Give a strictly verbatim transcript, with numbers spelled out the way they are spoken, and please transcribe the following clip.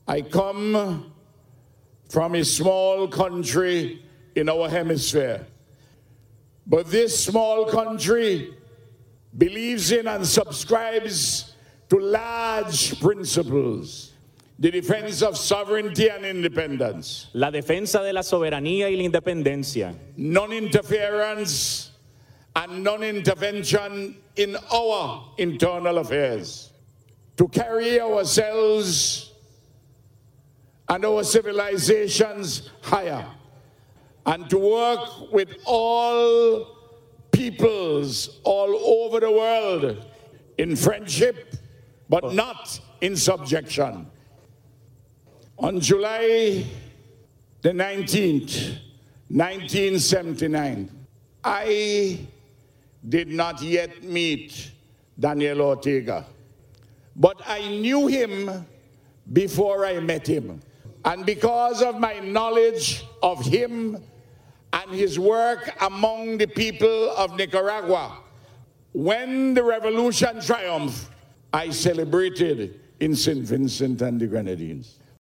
I come from a small country in our hemisphere, but this small country believes in and subscribes to large principles. The defense of sovereignty and independence. La defensa de la soberanía y la independencia. Non-interference and non-intervention in our internal affairs. To carry ourselves and our civilizations higher. And to work with all peoples all over the world in friendship, but not in subjection. On July the nineteenth, nineteen seventy-nine, I did not yet meet Daniel Ortega, but I knew him before I met him. And because of my knowledge of him and his work among the people of Nicaragua, when the revolution triumphed, I celebrated in Saint Vincent and the Grenadines.